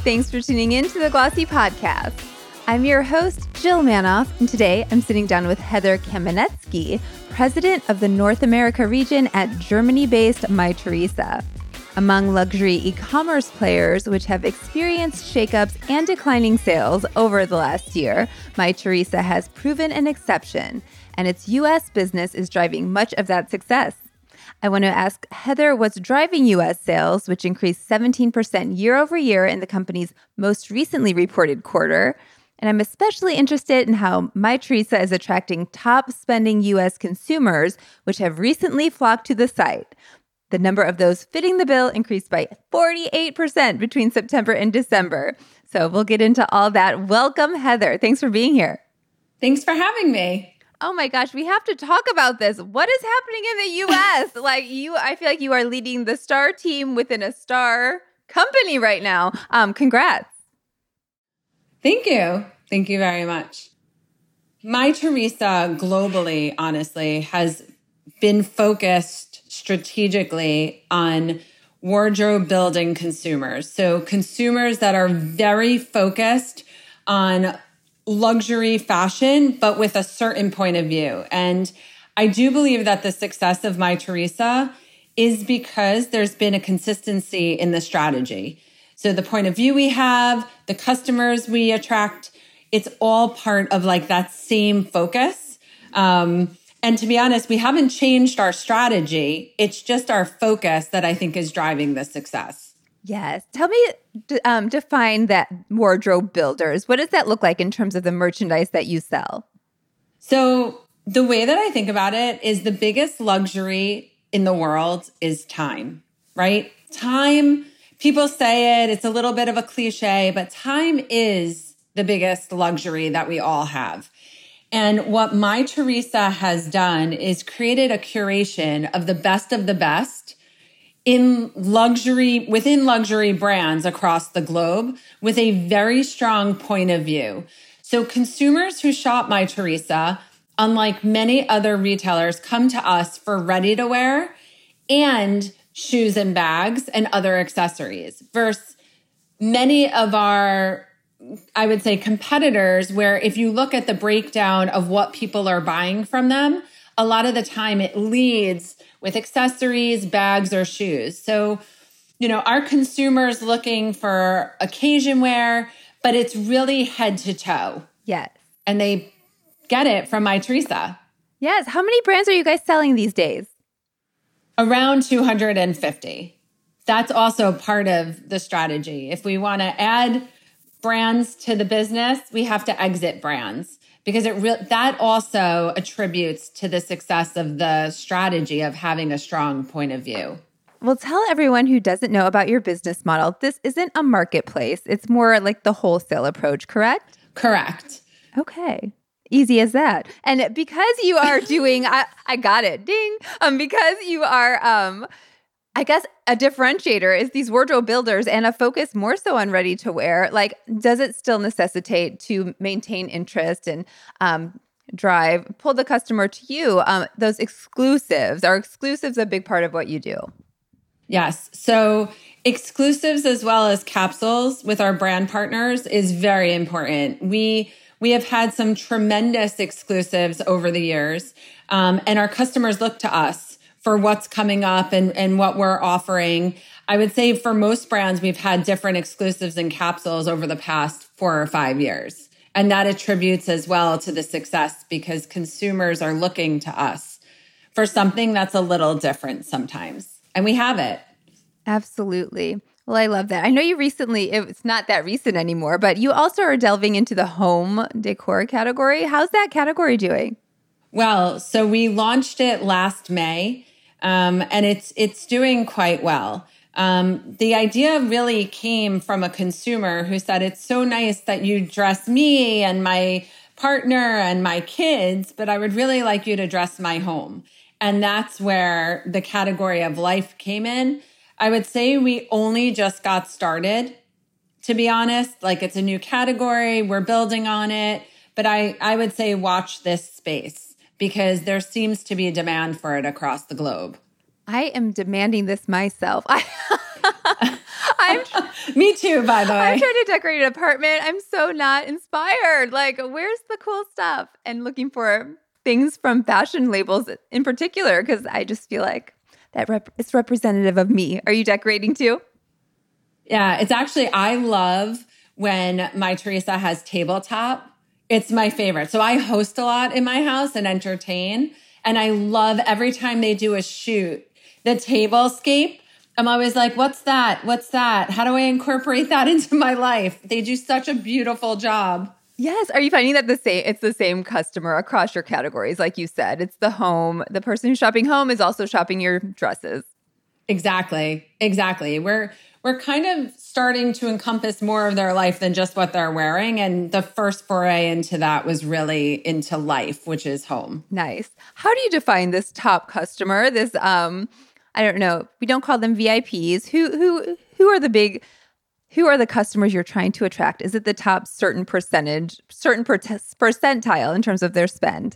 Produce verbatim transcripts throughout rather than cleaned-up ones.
Thanks for tuning in to the Glossy Podcast. I'm your host, Jill Manoff, and today I'm sitting down with Heather Kamenetsky, president of the North America region at Germany-based Mytheresa. Among luxury e-commerce players which have experienced shakeups and declining sales over the last year, Mytheresa has proven an exception, and its U S business is driving much of that success. I want to ask Heather what's driving U S sales, which increased seventeen percent year over year in the company's most recently reported quarter. And I'm especially interested in how Mytheresa is attracting top spending U S consumers, which have recently flocked to the site. The number of those fitting the bill increased by forty-eight percent between September and December. So we'll get into all that. Welcome, Heather. Thanks for being here. Thanks for having me. Oh my gosh, we have to talk about this. What is happening in the U S? Like you, I feel like you are leading the star team within a star company right now. Um, congrats. Thank you. Thank you very much. Mytheresa globally, honestly, has been focused strategically on wardrobe building consumers. So consumers that are very focused on luxury fashion, but with a certain point of view. And I do believe that the success of Mytheresa is because there's been a consistency in the strategy. So the point of view we have, the customers we attract, it's all part of like that same focus. Um, and to be honest, we haven't changed our strategy. It's just our focus that I think is driving the success. Yes. Tell me, um, define that wardrobe builders. What does that look like in terms of the merchandise that you sell? So the way that I think about it is the biggest luxury in the world is time, right? Time, people say it, it's a little bit of a cliche, but time is the biggest luxury that we all have. And what Mytheresa has done is created a curation of the best of the best in luxury, within luxury brands across the globe with a very strong point of view. So consumers who shop Mytheresa, unlike many other retailers, come to us for ready to wear and shoes and bags and other accessories versus many of our, I would say, competitors, where if you look at the breakdown of what people are buying from them, a lot of the time it leads with accessories, bags, or shoes. So, you know, our consumers looking for occasion wear, but it's really head to toe. Yes. And they get it from Mytheresa. Yes. How many brands are you guys selling these days? Around two hundred fifty. That's also part of the strategy. If we want to add brands to the business, we have to exit brands. Because it re- that also attributes to the success of the strategy of having a strong point of view. Well, tell everyone who doesn't know about your business model, this isn't a marketplace. It's more like the wholesale approach, correct? Correct. Okay. Easy as that. And because you are doing, I, I got it, ding. Um, because you are, um, I guess a differentiator is these wardrobe builders and a focus more so on ready to wear. Like, does it still necessitate to maintain interest and um, drive, pull the customer to you? Um, those exclusives, are exclusives a big part of what you do? Yes. So exclusives as well as capsules with our brand partners is very important. We we have had some tremendous exclusives over the years, um, and our customers look to us for what's coming up and, and what we're offering. I would say for most brands, we've had different exclusives and capsules over the past four or five years. And that attributes as well to the success because consumers are looking to us for something that's a little different sometimes. And we have it. Absolutely. Well, I love that. I know you recently, it's not that recent anymore, but you also are delving into the home decor category. How's that category doing? Well, so we launched it last May. Um, and it's it's doing quite well. Um, the idea really came from a consumer who said, it's so nice that you dress me and my partner and my kids, but I would really like you to dress my home. And that's where the category of life came in. I would say we only just got started, to be honest. Like, it's a new category. We're building on it. But I, I would say watch this space, because there seems to be a demand for it across the globe. I am demanding this myself. I, I I'm Me too, by the way. I'm trying to decorate an apartment. I'm so not inspired. Like, where's the cool stuff? And looking for things from fashion labels in particular, because I just feel like that rep- it's representative of me. Are you decorating too? Yeah, it's actually, I love when My Teresa has tabletop. It's my favorite. So I host a lot in my house and entertain. And I love every time they do a shoot, the tablescape. I'm always like, what's that? What's that? How do I incorporate that into my life? They do such a beautiful job. Yes. Are you finding that the same? It's the same customer across your categories, like you said. It's the home. The person who's shopping home is also shopping your dresses. Exactly. Exactly. We're we're kind of starting to encompass more of their life than just what they're wearing. And the first foray into that was really into life, which is home. Nice. How do you define this top customer? This, um, I don't know. We don't call them V I Ps. Who who who are the big? Who are the customers you're trying to attract? Is it the top certain percentage, certain per- percentile in terms of their spend?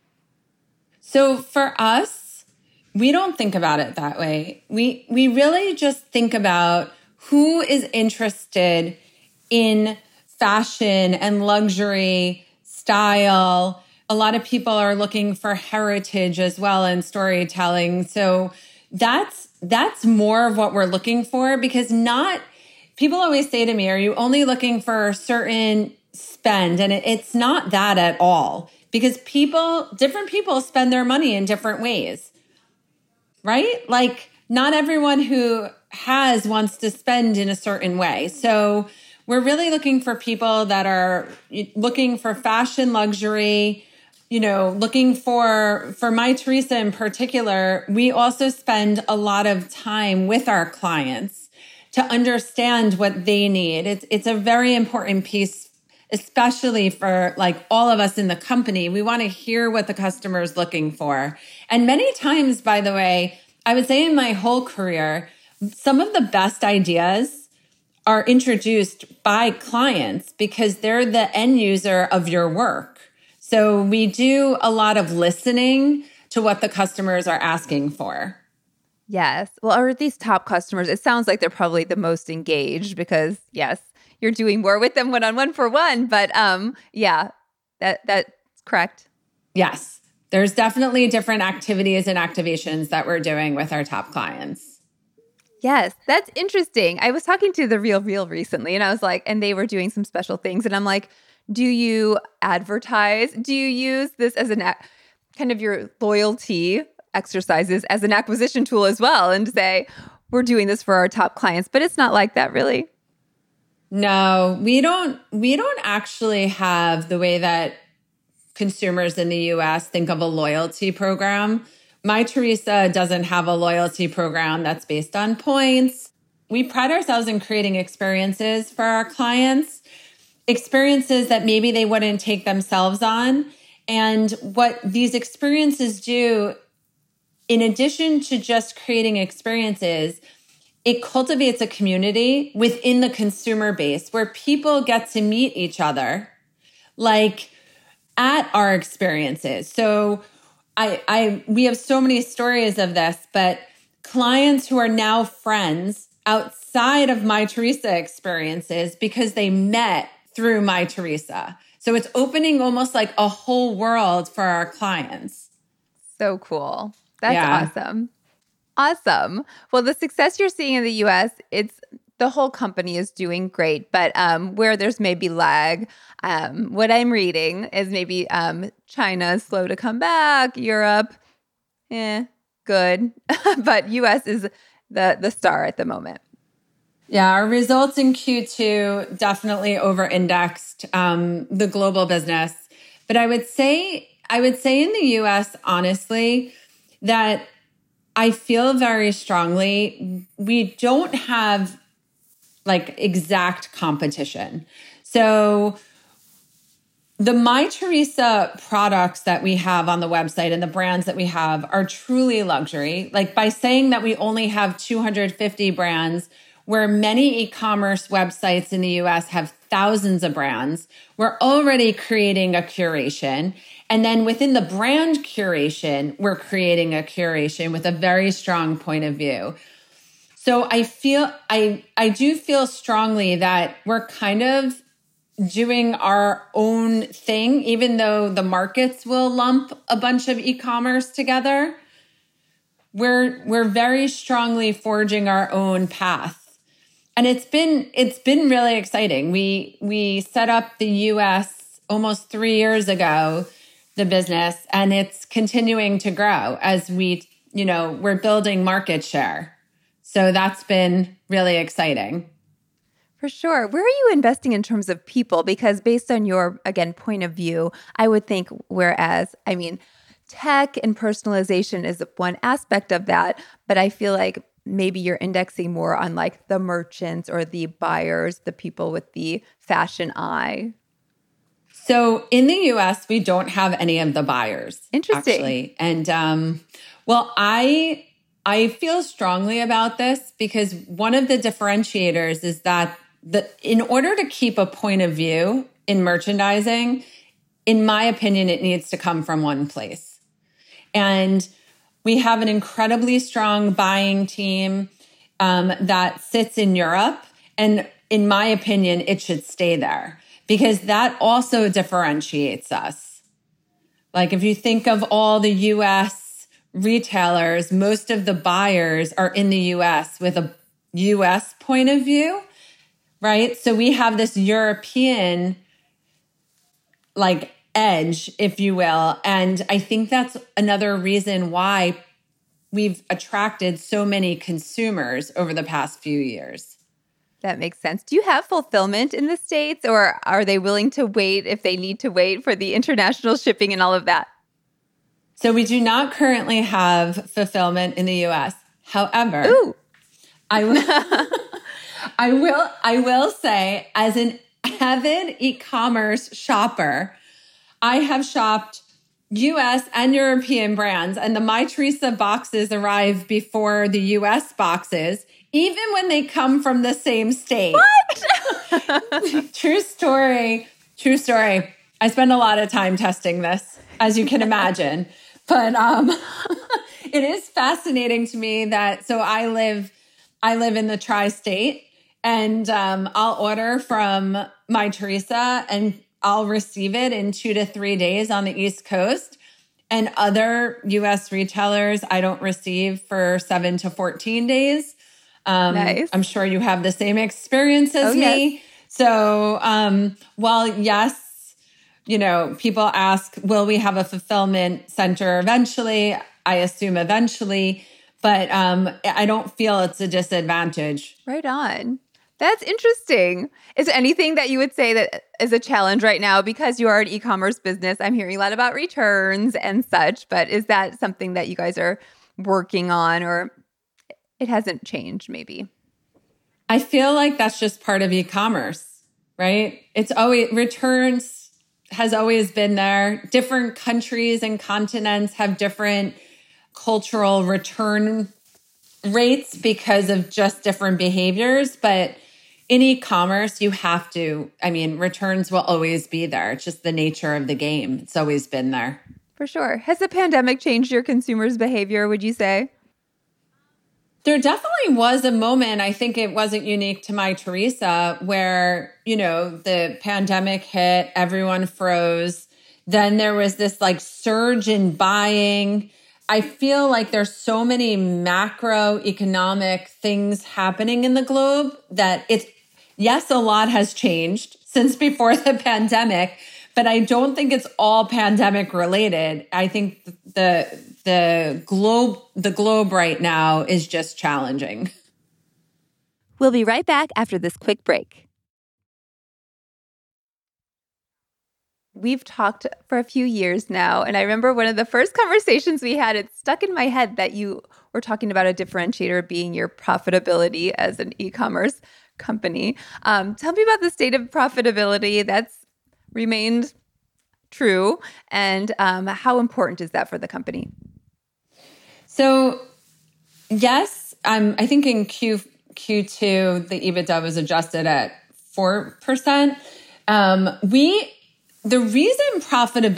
So for us, we don't think about it that way. We we really just think about who is interested in fashion and luxury, style. A lot of people are looking for heritage as well and storytelling. So that's that's more of what we're looking for, because not people always say to me, are you only looking for a certain spend? And it, it's not that at all, because people, different people spend their money in different ways. Right? Like not everyone who has wants to spend in a certain way. So we're really looking for people that are looking for fashion, luxury, you know, looking for, for My Teresa in particular, we also spend a lot of time with our clients to understand what they need. It's, it's a very important piece, especially for like all of us in the company. We want to hear what the customer is looking for. And many times, by the way, I would say in my whole career, some of the best ideas are introduced by clients because they're the end user of your work. So we do a lot of listening to what the customers are asking for. Yes. Well, are these top customers, it sounds like they're probably the most engaged because, yes, you're doing more with them one-on-one for one. But um, yeah, that that's correct. Yes. There's definitely different activities and activations that we're doing with our top clients. Yes, that's interesting. I was talking to The Real Real recently, and I was like, and they were doing some special things. And I'm like, do you advertise? Do you use this as an kind of your loyalty exercises as an acquisition tool as well, and say, we're doing this for our top clients? But it's not like that, really. No, we don't. We don't actually have the way that consumers in the U S think of a loyalty program. My Teresa doesn't have a loyalty program that's based on points. We pride ourselves in creating experiences for our clients, experiences that maybe they wouldn't take themselves on. And what these experiences do, in addition to just creating experiences, it cultivates a community within the consumer base where people get to meet each other, like at our experiences. So I, I, we have so many stories of this, but clients who are now friends outside of My Teresa experiences because they met through My Teresa. So it's opening almost like a whole world for our clients. So cool. That's yeah. awesome. Awesome. Well, the success you're seeing in the U S, it's the whole company is doing great, but um, where there's maybe lag, um, what I'm reading is maybe um, China is slow to come back, Europe, eh, good, but U S is the the star at the moment. Yeah, our results in Q two definitely over-indexed um, the global business, but I would say I would say in the U S, honestly, that I feel very strongly we don't have like exact competition. So the My Teresa products that we have on the website and the brands that we have are truly luxury. Like by saying that we only have two hundred fifty brands, where many e-commerce websites in the U S have thousands of brands, we're already creating a curation. And then within the brand curation, we're creating a curation with a very strong point of view. So I feel, I, I do feel strongly that we're kind of doing our own thing, even though the markets will lump a bunch of e-commerce together. We're, we're very strongly forging our own path. And it's been, it's been really exciting. We, we set up the U S almost three years ago, the business, and it's continuing to grow as we, you know, we're building market share. So that's been really exciting. For sure. Where are you investing in terms of people? Because based on your, again, point of view, I would think whereas, I mean, tech and personalization is one aspect of that, but I feel like maybe you're indexing more on like the merchants or the buyers, the people with the fashion eye. So in the U S, we don't have any of the buyers. Interesting. Actually. And um, well, I I feel strongly about this because one of the differentiators is that the in order to keep a point of view in merchandising, in my opinion, it needs to come from one place. And we have an incredibly strong buying team um, that sits in Europe. And in my opinion, it should stay there because that also differentiates us. Like if you think of all the U S retailers, most of the buyers are in the U S with a U S point of view, right? So we have this European like edge, if you will. And I think that's another reason why we've attracted so many consumers over the past few years. That makes sense. Do you have fulfillment in the States, or are they willing to wait if they need to wait for the international shipping and all of that? So we do not currently have fulfillment in the U S. However, Ooh. I will, I will, I will say, as an avid e-commerce shopper, I have shopped U S and European brands, and the Mytheresa boxes arrive before the U S boxes, even when they come from the same state. What? True story. True story. I spend a lot of time testing this, as you can imagine. But um, it is fascinating to me that, so I live, I live in the tri-state, and um, I'll order from Mytheresa and I'll receive it in two to three days on the East Coast. And other U S retailers, I don't receive for seven to fourteen days. Um, nice. I'm sure you have the same experience as oh, me. Yes. So um, while, yes, you know, people ask, will we have a fulfillment center eventually? I assume eventually, but um, I don't feel it's a disadvantage. Right on. That's interesting. Is there anything that you would say that is a challenge right now? Because you are an e-commerce business, I'm hearing a lot about returns and such, but is that something that you guys are working on, or it hasn't changed maybe? I feel like that's just part of e-commerce, right? It's always, returns has always been there. Different countries and continents have different cultural return rates because of just different behaviors. But in e-commerce, you have to, I mean, returns will always be there. It's just the nature of the game. It's always been there. For sure. Has the pandemic changed your consumers' behavior, would you say? There definitely was a moment, I think it wasn't unique to Mytheresa, where, you know, the pandemic hit, everyone froze. Then there was this like surge in buying. I feel like there's so many macroeconomic things happening in the globe that it's, yes, a lot has changed since before the pandemic, but I don't think it's all pandemic related. I think the the globe the globe right now is just challenging. We'll be right back after this quick break. We've talked for a few years now, and I remember one of the first conversations we had, it stuck in my head that you were talking about a differentiator being your profitability as an e-commerce company. Um, tell me about the state of profitability that's remained true, and um, how important is that for the company? So, yes, um, I think in Q, Q2, the EBITDA was adjusted at four percent. Um, we... The reason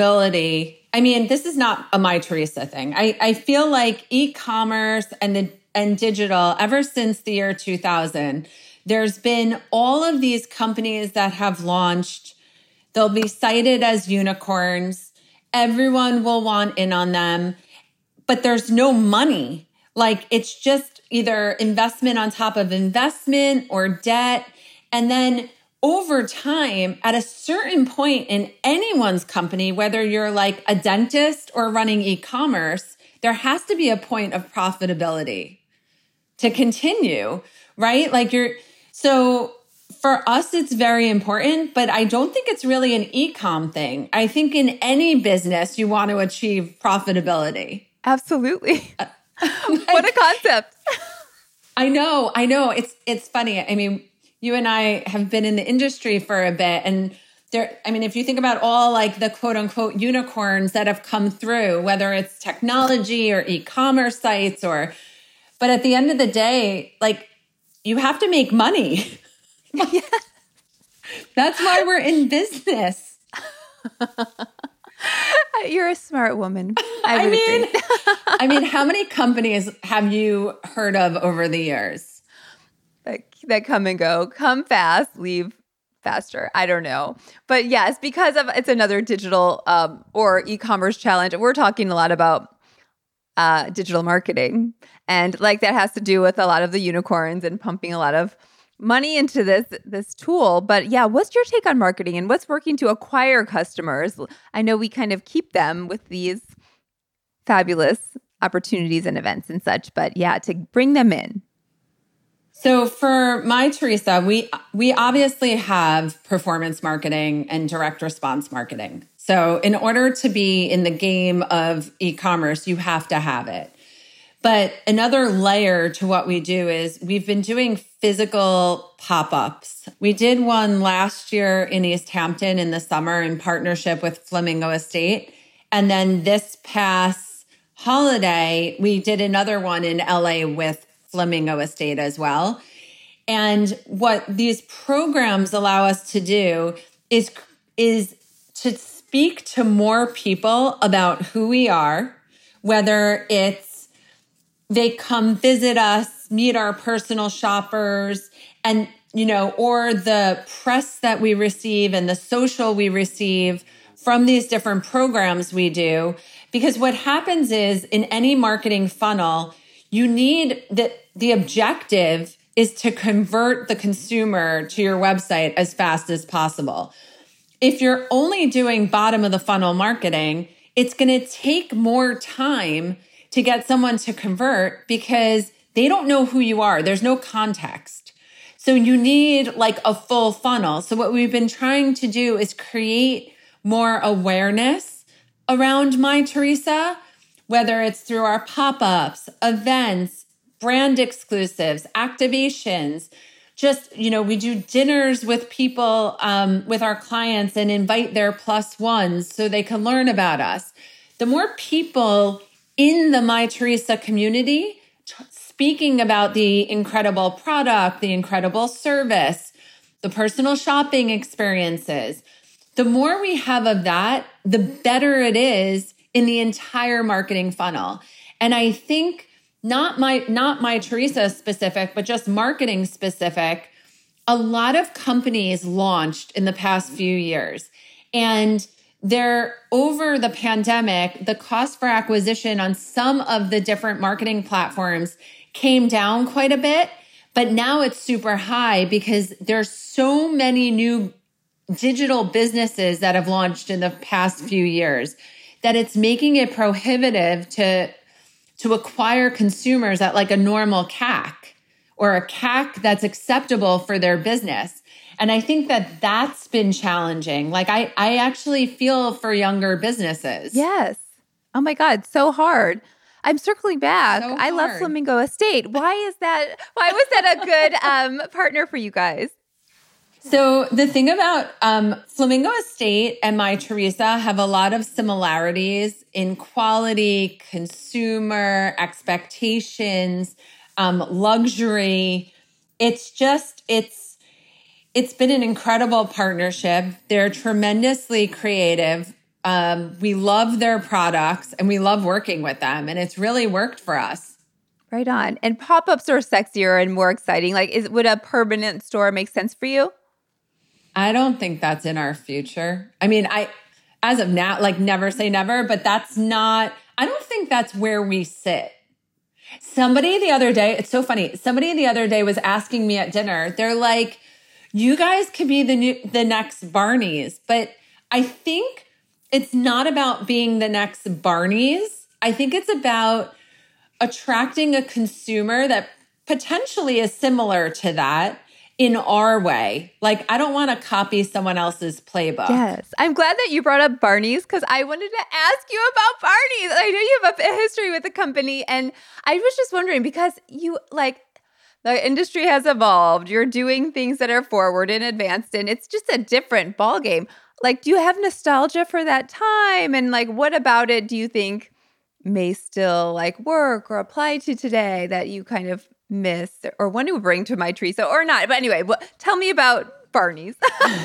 profitability, I mean, this is not a Mytheresa thing. I, I feel like e-commerce and the and digital ever since the year two thousand. There's been all of these companies that have launched. They'll be cited as unicorns. Everyone will want in on them, but there's no money. Like it's just either investment on top of investment or debt. And then over time, at a certain point in anyone's company, whether you're like a dentist or running e-commerce, there has to be a point of profitability to continue, right? Like you're, so for us, it's very important, but I don't think it's really an e-com thing. I think in any business, you want to achieve profitability. Absolutely. Uh, like, what a concept. I know, I know. It's, it's funny. I mean, you and I have been in the industry for a bit, and there, I mean, if you think about all like the quote unquote unicorns that have come through, whether it's technology or e-commerce sites or, but at the end of the day, like you have to make money. Yeah. That's why we're in business. You're a smart woman. I, I mean, I mean, how many companies have you heard of over the years? That, that come and go, come fast, leave faster. I don't know. But yes, because of it's another digital um, or e-commerce challenge. We're talking a lot about uh, digital marketing. And like that has to do with a lot of the unicorns and pumping a lot of money into this this tool. But yeah, what's your take on marketing and what's working to acquire customers? I know we kind of keep them with these fabulous opportunities and events and such, but yeah, to bring them in. So for MyTheresa, we we obviously have performance marketing and direct response marketing. So in order to be in the game of e-commerce, you have to have it. But another layer to what we do is we've been doing physical pop-ups. We did one last year in East Hampton in the summer in partnership with Flamingo Estate. And then this past holiday, we did another one in L A with Flamingo Estate as well. And what these programs allow us to do is, is to speak to more people about who we are, whether it's they come visit us, meet our personal shoppers, and, you know, or the press that we receive and the social we receive from these different programs we do. Because what happens is in any marketing funnel, you need the, the objective is to convert the consumer to your website as fast as possible. If you're only doing bottom of the funnel marketing, it's going to take more time to get someone to convert because they don't know who you are. There's no context. So you need like a full funnel. So what we've been trying to do is create more awareness around MyTheresa, whether it's through our pop-ups, events, brand exclusives, activations. Just, you know, we do dinners with people, um, with our clients and invite their plus ones so they can learn about us. The more people in the MyTheresa community t- speaking about the incredible product, the incredible service, the personal shopping experiences, the more we have of that, the better it is in the entire marketing funnel. And I think not my not MyTheresa specific, but just marketing specific, a lot of companies launched in the past few years. And they're over the pandemic, the cost for acquisition on some of the different marketing platforms came down quite a bit, but now it's super high because there's so many new digital businesses that have launched in the past few years that it's making it prohibitive to, to acquire consumers at like a normal C A C or a C A C that's acceptable for their business. And I think that that's been challenging. Like I, I actually feel for younger businesses. Yes. Oh my God. So hard. I'm circling back. So I love Flamingo Estate. Why is that? Why was that a good um, partner for you guys? So the thing about um, Flamingo Estate and MyTheresa have a lot of similarities in quality, consumer expectations, um, luxury. It's just, it's, It's been an incredible partnership. They're tremendously creative. Um, we love their products and we love working with them. And it's really worked for us. Right on. And pop-ups are sexier and more exciting. Like, is would a permanent store make sense for you? I don't think that's in our future. I mean, I, as of now, like never say never, but that's not, I don't think that's where we sit. Somebody the other day, it's so funny. Somebody the other day was asking me at dinner, they're like, you guys could be the new, the next Barney's. But I think it's not about being the next Barney's. I think it's about attracting a consumer that potentially is similar to that in our way. Like, I don't want to copy someone else's playbook. Yes. I'm glad that you brought up Barney's because I wanted to ask you about Barney's. I know you have a history with the company. And I was just wondering because you, like, the industry has evolved. You're doing things that are forward and advanced, and it's just a different ballgame. Like, do you have nostalgia for that time? And, like, what about it do you think may still, like, work or apply to today that you kind of miss or want to bring to Mytheresa or not? But anyway, well, tell me about Barney's.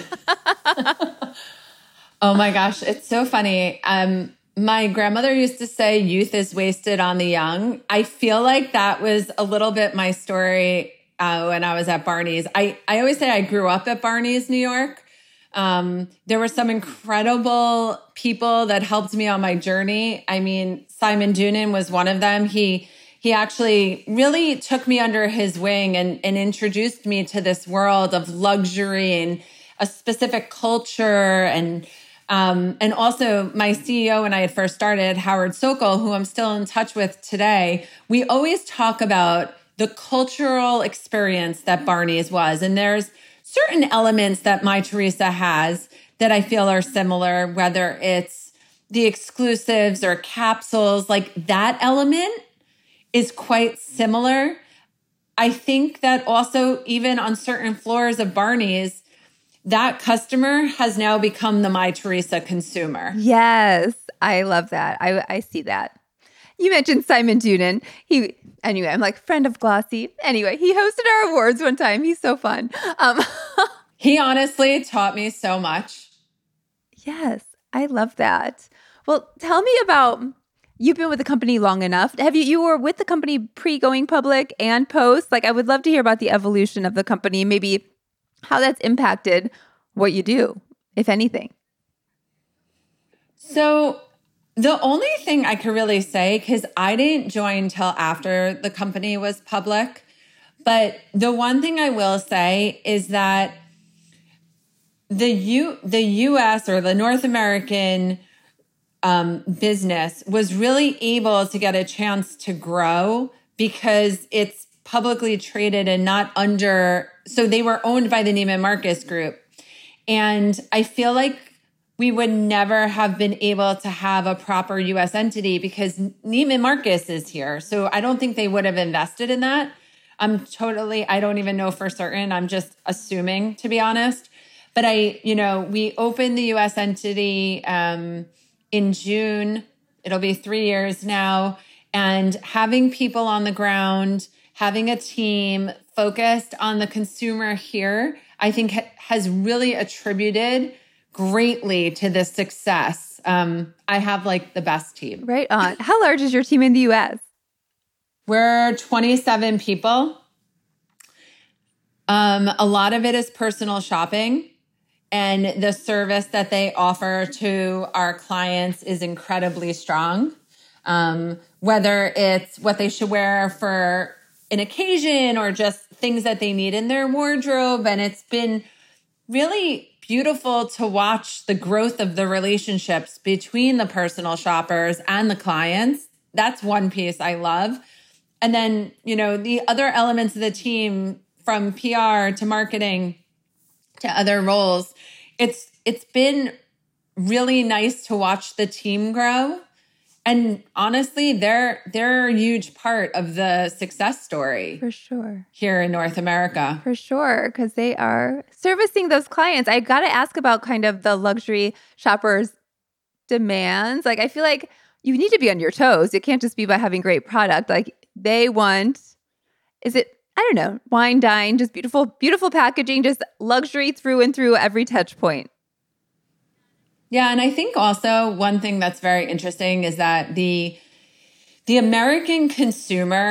Oh my gosh, it's so funny. Um, my grandmother used to say youth is wasted on the young. I feel like that was a little bit my story uh, when I was at Barney's. I, I always say I grew up at Barney's, New York. Um, there were some incredible people that helped me on my journey. I mean, Simon Doonan was one of them. He He actually really took me under his wing and, and introduced me to this world of luxury and a specific culture. And um, and also my C E O when I had first started, Howard Sokol, who I'm still in touch with today, we always talk about the cultural experience that Barney's was. And there's certain elements that Mytheresa has that I feel are similar, whether it's the exclusives or capsules, like that element is quite similar. I think that also even on certain floors of Barney's, that customer has now become the Mytheresa consumer. Yes, I love that. I, I see that. You mentioned Simon Doonan. He anyway, I'm like friend of Glossy. Anyway, he hosted our awards one time. He's so fun. Um, he honestly taught me so much. Yes, I love that. Well, tell me about. You've been with the company long enough. Have you, you were with the company pre-going public and post? Like, I would love to hear about the evolution of the company, maybe how that's impacted what you do, if anything. So the only thing I could really say, because I didn't join till after the company was public, but the one thing I will say is that the U, the U S or the North American Um, business was really able to get a chance to grow because it's publicly traded and not under, so they were owned by the Neiman Marcus Group. And I feel like we would never have been able to have a proper U S entity because Neiman Marcus is here. So I don't think they would have invested in that. I'm totally, I don't even know for certain. I'm just assuming, to be honest. But I, you know, we opened the U S entity, um, in June. It'll be three years now. And having people on the ground, having a team focused on the consumer here, I think ha- has really attributed greatly to this success. Um, I have like the best team. Right on. How large is your team in the U S? We're twenty-seven people. Um, a lot of it is personal shopping. And the service that they offer to our clients is incredibly strong. Um, whether it's what they should wear for an occasion or just things that they need in their wardrobe. And it's been really beautiful to watch the growth of the relationships between the personal shoppers and the clients. That's one piece I love. And then, you know, the other elements of the team, from P R to marketing to other roles, it's it's been really nice to watch the team grow. And honestly, they're they're a huge part of the success story. For sure. Here in North America. For sure, because they are servicing those clients. I got to ask about kind of the luxury shoppers' demands. Like, I feel like you need to be on your toes. It can't just be by having great product. Like, they want, is it, I don't know, wine, dine, just beautiful, beautiful packaging, just luxury through and through every touch point. Yeah, and I think also one thing that's very interesting is that the the American consumer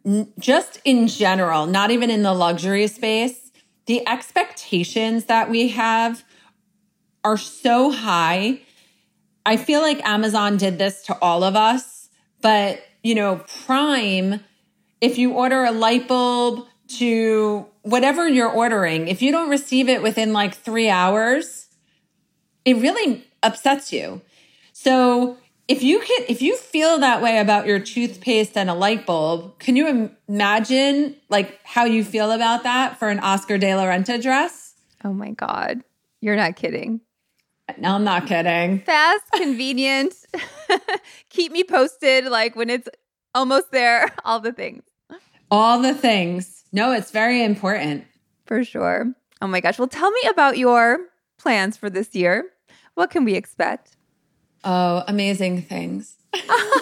n- just in general, not even in the luxury space, the expectations that we have are so high. I feel like Amazon did this to all of us, but you know, Prime, if you order a light bulb to whatever you're ordering, if you don't receive it within like three hours, it really upsets you. So if you can, if you feel that way about your toothpaste and a light bulb, can you imagine like how you feel about that for an Oscar de la Renta dress? Oh my God. You're not kidding. No, I'm not kidding. Fast, convenient. Keep me posted like when it's almost there, all the things. All the things. No, it's very important. For sure. Oh my gosh. Well, tell me about your plans for this year. What can we expect? Oh, amazing things. Is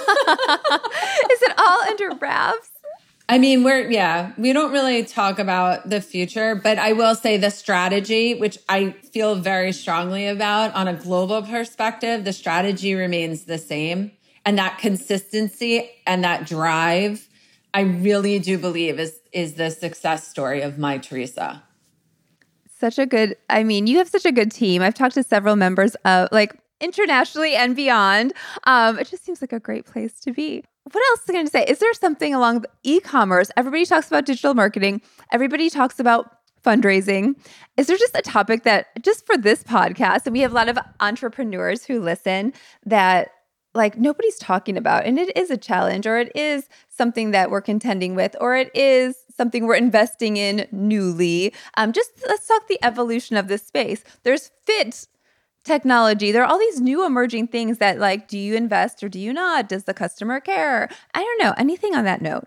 it all under wraps? I mean, we're, yeah, we don't really talk about the future, but I will say the strategy, which I feel very strongly about on a global perspective, the strategy remains the same. And that consistency and that drive, I really do believe is, is the success story of Mytheresa. Such a good, I mean, you have such a good team. I've talked to several members of like internationally and beyond. Um, it just seems like a great place to be. What else am I going to say? Is there something along the e-commerce? Everybody talks about digital marketing. Everybody talks about fundraising. Is there just a topic that just for this podcast, and we have a lot of entrepreneurs who listen, that like nobody's talking about, and it is a challenge, or it is something that we're contending with, or it is something we're investing in newly. Um, just let's talk the evolution of this space. There's fit technology. There are all these new emerging things that like, do you invest or do you not? Does the customer care? I don't know. Anything on that note?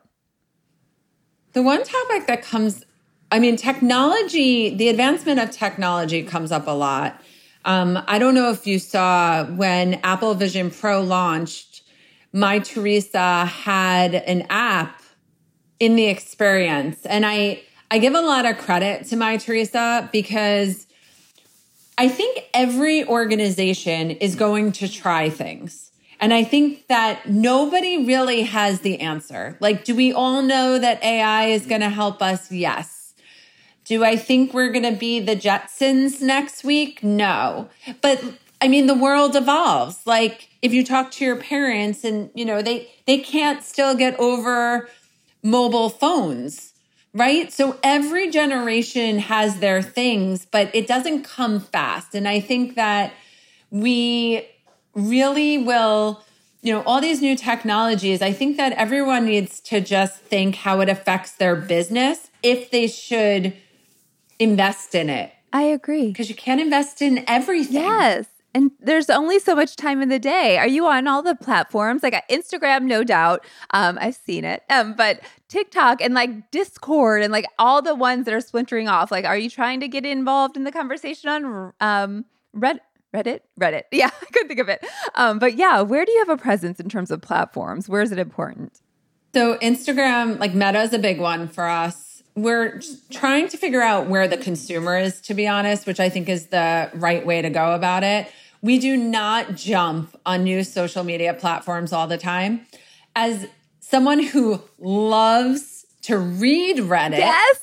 The one topic that comes, I mean, technology, the advancement of technology comes up a lot. Um, I don't know if you saw when Apple Vision Pro launched, Mytheresa had an app in the experience. And I, I give a lot of credit to Mytheresa because I think every organization is going to try things. And I think that nobody really has the answer. Like, do we all know that A I is going to help us? Yes. Do I think we're going to be the Jetsons next week? No. But I mean, the world evolves. Like if you talk to your parents and, you know, they, they can't still get over mobile phones. Right? So every generation has their things, but it doesn't come fast. And I think that we really will, you know, all these new technologies, I think that everyone needs to just think how it affects their business if they should invest in it. I agree. Because you can't invest in everything. Yes. And there's only so much time in the day. Are you on all the platforms? Like Instagram, no doubt. Um, I've seen it. Um, but TikTok and like Discord and like all the ones that are splintering off. Like, are you trying to get involved in the conversation on um, Red, Reddit? Reddit. Yeah, I couldn't think of it. Um, but yeah, where do you have a presence in terms of platforms? Where is it important? So Instagram, like Meta is a big one for us. We're trying to figure out where the consumer is, to be honest, which I think is the right way to go about it. We do not jump on new social media platforms all the time. As someone who loves to read Reddit. Yes.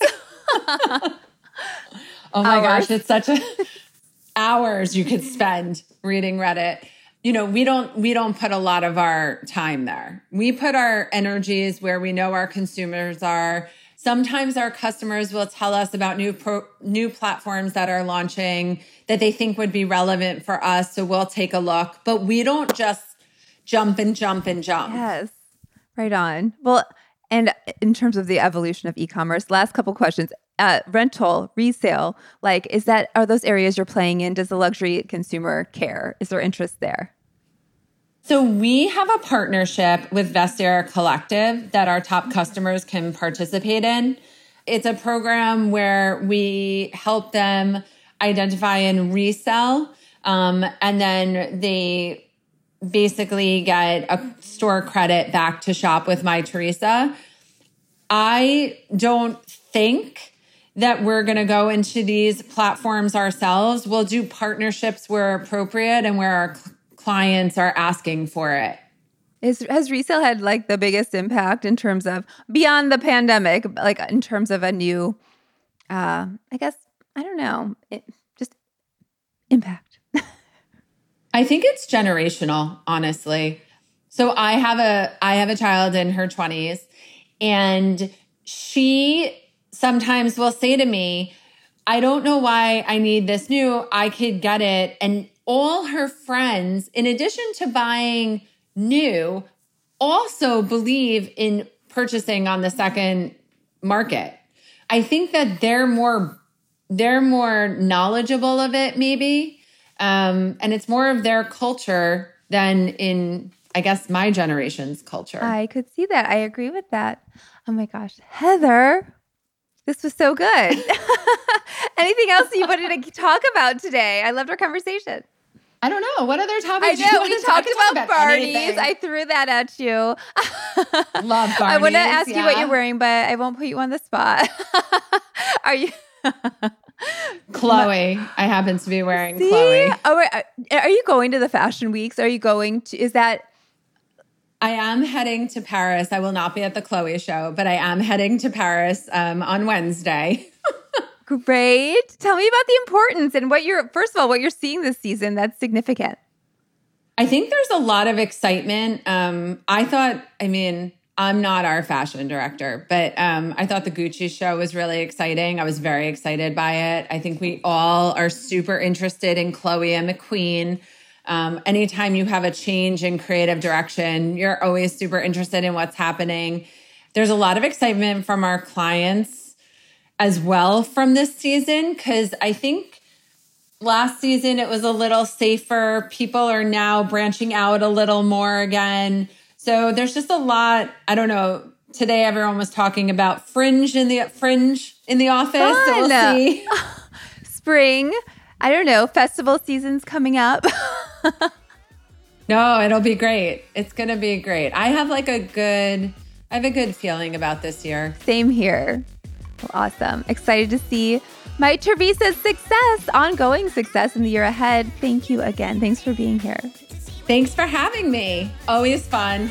Oh my hours. Gosh, it's such a hours you could spend reading Reddit. You know, we don't we don't put a lot of our time there. We put our energies where we know our consumers are. Sometimes our customers will tell us about new pro, new platforms that are launching that they think would be relevant for us. So we'll take a look, but we don't just jump and jump and jump. Yes, right on. Well, and in terms of the evolution of e-commerce, last couple questions. Uh, rental, resale, like, is that, are those areas you're playing in? Does the luxury consumer care? Is there interest there? So we have a partnership with Vestiaire Collective that our top customers can participate in. It's a program where we help them identify and resell, um, and then they basically get a store credit back to shop with Mytheresa. I don't think that we're going to go into these platforms ourselves. We'll do partnerships where appropriate and where our clients are asking for it. Is, has resale had like the biggest impact in terms of beyond the pandemic, like in terms of a new, uh, I guess, I don't know, it, just impact? I think it's generational, honestly. So I have a I have a child in her twenties, and she sometimes will say to me, I don't know why I need this new, I could get it. And all her friends, in addition to buying new, also believe in purchasing on the second market. I think that they're more they're more knowledgeable of it, maybe. Um, and it's more of their culture than in, I guess, my generation's culture. I could see that. I agree with that. Oh my gosh. Heather, this was so good. Anything else you wanted to talk about today? I loved our conversation. I don't know. What other topics? I know. We talked about, about Barney's. Anything? I threw that at you. Love Barney's. I want to ask yeah. you what you're wearing, but I won't put you on the spot. Are you... Chloe. I happen to be wearing See? Chloe. Oh, wait, are you going to the fashion weeks? Are you going to, is that... I am heading to Paris. I will not be at the Chloe show, but I am heading to Paris um, on Wednesday. Great. Tell me about the importance and what you're, first of all, what you're seeing this season that's significant. I think there's a lot of excitement. Um, I thought, I mean, I'm not our fashion director, but um, I thought the Gucci show was really exciting. I was very excited by it. I think we all are super interested in Chloe and McQueen. Um, anytime you have a change in creative direction, you're always super interested in what's happening. There's a lot of excitement from our clients as well from this season, because I think last season it was a little safer. People are now branching out a little more again. So there's just a lot. I don't know. Today everyone was talking about fringe in the fringe in the office. Fun. So we'll see. Spring. I don't know. Festival season's coming up. No, it'll be great. It's going to be great. I have like a good, I have a good feeling about this year. Same here. Well, awesome. Excited to see my Teresa's success, ongoing success in the year ahead. Thank you again. Thanks for being here. Thanks for having me. Always fun.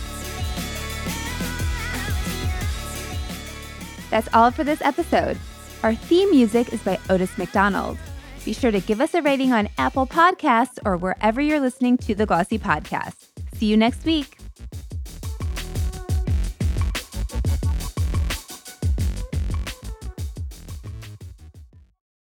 That's all for this episode. Our theme music is by Otis McDonald. Be sure to give us a rating on Apple Podcasts or wherever you're listening to the Glossy Podcast. See you next week.